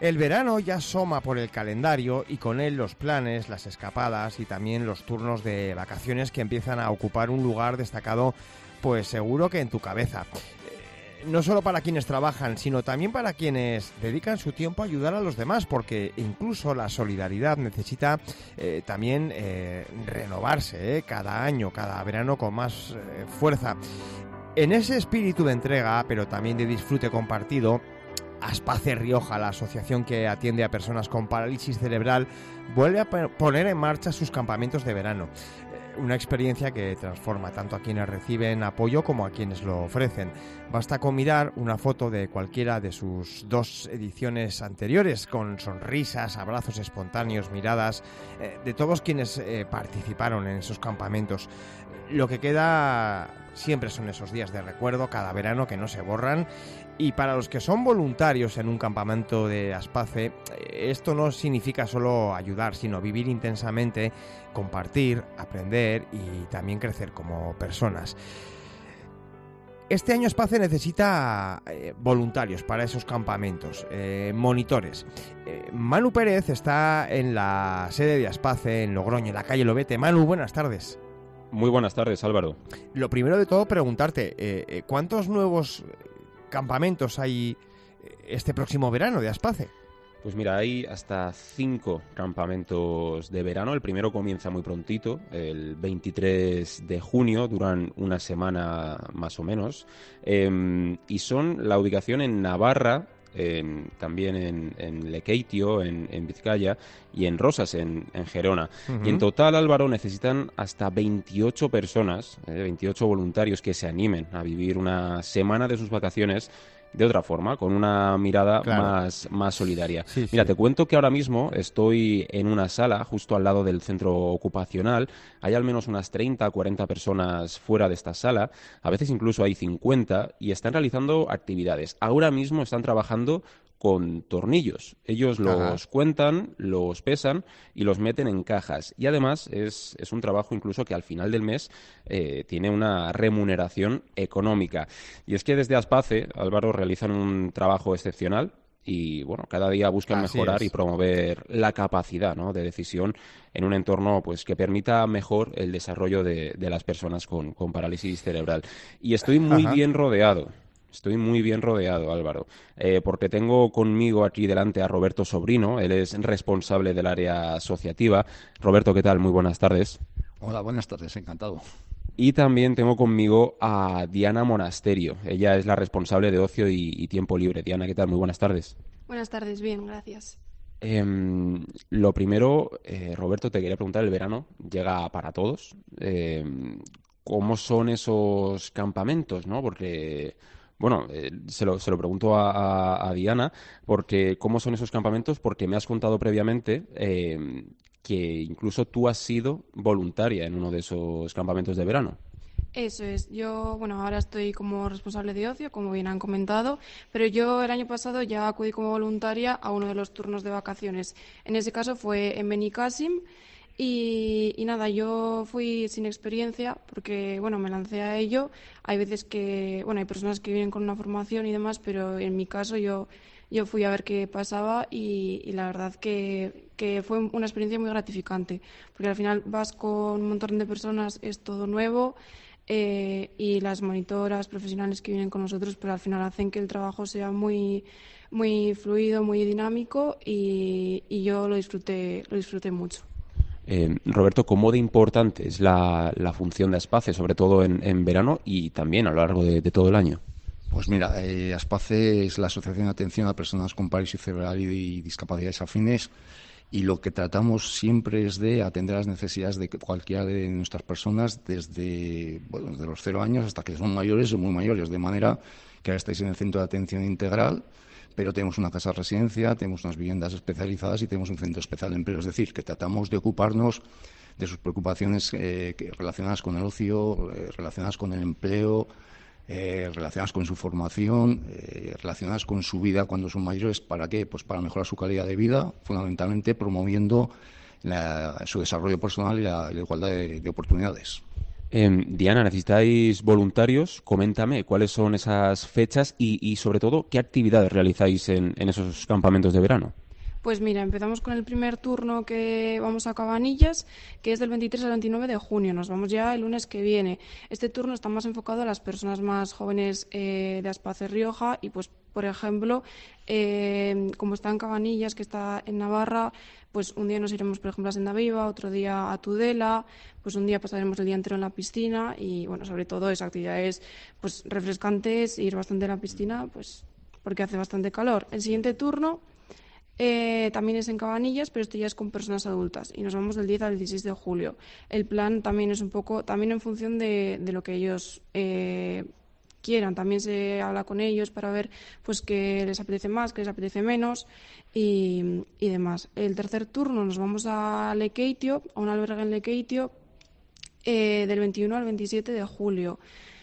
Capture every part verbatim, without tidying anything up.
El verano ya asoma por el calendario y con él los planes, las escapadas y también los turnos de vacaciones que empiezan a ocupar un lugar destacado, pues seguro que en tu cabeza. Eh, no solo para quienes trabajan, sino también para quienes dedican su tiempo a ayudar a los demás, porque incluso la solidaridad necesita eh, también eh, renovarse eh, cada año, cada verano con más eh, fuerza. En ese espíritu de entrega, pero también de disfrute compartido, Aspace Rioja, la asociación que atiende a personas con parálisis cerebral, vuelve a poner en marcha sus campamentos de verano. Una experiencia que transforma tanto a quienes reciben apoyo como a quienes lo ofrecen. Basta con mirar una foto de cualquiera de sus dos ediciones anteriores, con sonrisas, abrazos espontáneos, miradas eh, de todos quienes eh, participaron en esos campamentos. Lo que queda siempre son esos días de recuerdo cada verano que no se borran. Y para los que son voluntarios en un campamento de Aspace, esto no significa solo ayudar, sino vivir intensamente, compartir, aprender y también crecer como personas. Este año Aspace necesita eh, voluntarios para esos campamentos, eh, monitores. Eh, Manu Pérez está en la sede de Aspace, en Logroño, en la calle Lobete. Manu, buenas tardes. Muy buenas tardes, Álvaro. Lo primero de todo, preguntarte, eh, ¿cuántos nuevos campamentos hay este próximo verano de Aspace? Pues mira, hay hasta cinco campamentos de verano. El primero comienza muy prontito, el veintitrés de junio, duran una semana más o menos, eh, y son la ubicación en Navarra, En, también en, en Lekeitio, en, en Vizcaya, y en Rosas, en, en Gerona. Uh-huh. Y en total, Álvaro, necesitan hasta veintiocho personas, eh, veintiocho voluntarios que se animen a vivir una semana de sus vacaciones de otra forma, con una mirada claro. más, más solidaria. Sí, Mira, sí. Te cuento que ahora mismo estoy en una sala justo al lado del centro ocupacional. Hay al menos unas treinta, cuarenta personas fuera de esta sala. A veces incluso hay cincuenta y están realizando actividades. Ahora mismo están trabajando con tornillos. Ellos los Ajá. cuentan, los pesan y los meten en cajas. Y además es, es un trabajo incluso que al final del mes eh, tiene una remuneración económica. Y es que desde Aspace, Álvaro, realizan un trabajo excepcional y bueno, cada día buscan Así mejorar es. y promover la capacidad, ¿no?, de decisión en un entorno pues que permita mejor el desarrollo de, de las personas con, con parálisis cerebral. Y estoy muy Ajá. bien rodeado. Estoy muy bien rodeado, Álvaro, eh, porque tengo conmigo aquí delante a Roberto Sobrino. Él es responsable del área asociativa. Roberto, ¿qué tal? Muy buenas tardes. Hola, buenas tardes, encantado. Y también tengo conmigo a Diana Monasterio. Ella es la responsable de ocio y, y tiempo libre. Diana, ¿qué tal? Muy buenas tardes. Buenas tardes, bien, gracias. Eh, lo primero, eh, Roberto, te quería preguntar, el verano llega para todos. Eh, ¿Cómo son esos campamentos, no? Porque... Bueno, eh, se, lo, se lo pregunto a, a, a Diana, porque ¿cómo son esos campamentos? Porque me has contado previamente eh, que incluso tú has sido voluntaria en uno de esos campamentos de verano. Eso es. Yo, bueno, ahora estoy como responsable de ocio, como bien han comentado, pero yo el año pasado ya acudí como voluntaria a uno de los turnos de vacaciones. En ese caso fue en Benicàssim. Y, y nada, yo fui sin experiencia porque, bueno, me lancé a ello. Hay veces que, bueno, hay personas que vienen con una formación y demás, pero en mi caso yo, yo fui a ver qué pasaba y, y la verdad que, que fue una experiencia muy gratificante, porque al final vas con un montón de personas, es todo nuevo eh, y las monitoras profesionales que vienen con nosotros, pero al final hacen que el trabajo sea muy, muy fluido, muy dinámico y, y yo lo disfruté, lo disfruté mucho. Eh, Roberto, ¿cómo de importante es la, la función de Aspace, sobre todo en, en verano y también a lo largo de, de todo el año? Pues mira, eh, Aspace es la Asociación de Atención a Personas con Parálisis Cerebral y Discapacidades Afines, y lo que tratamos siempre es de atender las necesidades de cualquiera de nuestras personas desde, bueno, desde los cero años hasta que son mayores o muy mayores, de manera que ahora estáis en el centro de atención integral, pero tenemos una casa de residencia, tenemos unas viviendas especializadas y tenemos un centro especial de empleo. Es decir, que tratamos de ocuparnos de sus preocupaciones eh, que, relacionadas con el ocio, eh, relacionadas con el empleo, eh, relacionadas con su formación, eh, relacionadas con su vida cuando son mayores. ¿Para qué? Pues para mejorar su calidad de vida, fundamentalmente promoviendo la, su desarrollo personal y la, la igualdad de, de oportunidades. Eh, Diana, ¿necesitáis voluntarios? Coméntame cuáles son esas fechas y, y sobre todo, ¿qué actividades realizáis en, en esos campamentos de verano? Pues mira, empezamos con el primer turno que vamos a Cabanillas, que es del veintitrés al veintinueve de junio. Nos vamos ya el lunes que viene. Este turno está más enfocado a las personas más jóvenes eh, de Aspace Rioja y, pues, por ejemplo, eh, como está en Cabanillas, que está en Navarra, pues un día nos iremos, por ejemplo, a Sendaviva, otro día a Tudela, pues un día pasaremos el día entero en la piscina y, bueno, sobre todo es actividades pues refrescantes, ir bastante a la piscina, pues porque hace bastante calor. El siguiente turno Eh, también es en Cabanillas, pero esto ya es con personas adultas y nos vamos del diez al dieciséis de julio. El plan también es un poco, también en función de, de lo que ellos eh, quieran. También se habla con ellos para ver pues qué les apetece más, qué les apetece menos y, y demás. El tercer turno nos vamos a Lekeitio, a un albergue en Lekeitio, eh, del veintiuno al veintisiete de julio.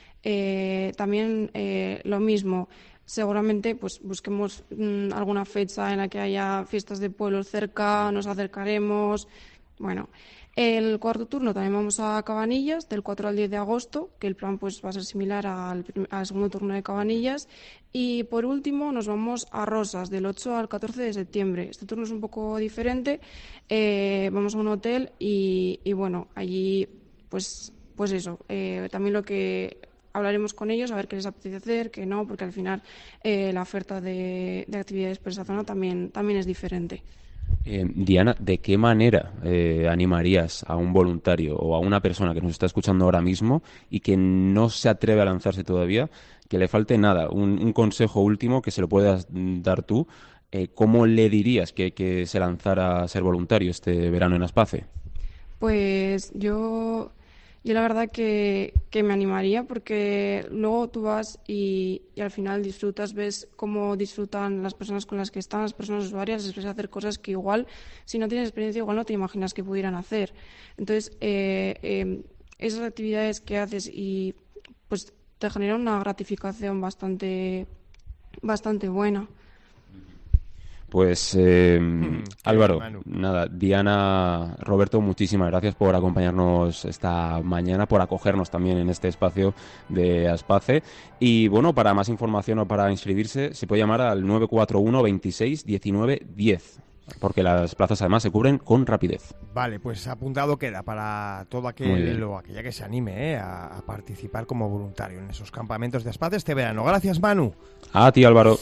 Eh, también eh, lo mismo. Seguramente pues busquemos mmm, alguna fecha en la que haya fiestas de pueblos cerca, nos acercaremos. Bueno, el cuarto turno también vamos a Cabanillas, del cuatro al diez de agosto, que el plan pues va a ser similar al, al segundo turno de Cabanillas. Y por último nos vamos a Rosas, del ocho al catorce de septiembre. Este turno es un poco diferente. Eh, vamos a un hotel y, y bueno, allí pues, pues eso, eh, también lo que... hablaremos con ellos a ver qué les apetece hacer, qué no, porque al final eh, la oferta de, de actividades por esa zona también, también es diferente. Eh, Diana, ¿de qué manera eh, animarías a un voluntario o a una persona que nos está escuchando ahora mismo y que no se atreve a lanzarse todavía, que le falte nada, un, un consejo último que se lo puedas dar tú? Eh, ¿Cómo le dirías que, que se lanzara a ser voluntario este verano en Aspace? Pues yo... Yo la verdad que, que me animaría porque luego tú vas y, y al final disfrutas, ves cómo disfrutan las personas con las que están, las personas usuarias, les ves hacer cosas que igual, si no tienes experiencia, igual no te imaginas que pudieran hacer. Entonces, eh, eh, esas actividades que haces y pues te generan una gratificación bastante, bastante buena. Pues eh, Mm, Álvaro, bien, nada, Diana, Roberto, muchísimas gracias por acompañarnos esta mañana, por acogernos también en este espacio de Aspace. Y bueno, para más información o para inscribirse, se puede llamar al nueve cuatro uno veintiséis diecinueve diez, porque las plazas además se cubren con rapidez. Vale, pues apuntado queda para todo aquel o aquella que se anime eh, a, a participar como voluntario en esos campamentos de Aspace este verano. Gracias, Manu. A ti, Álvaro.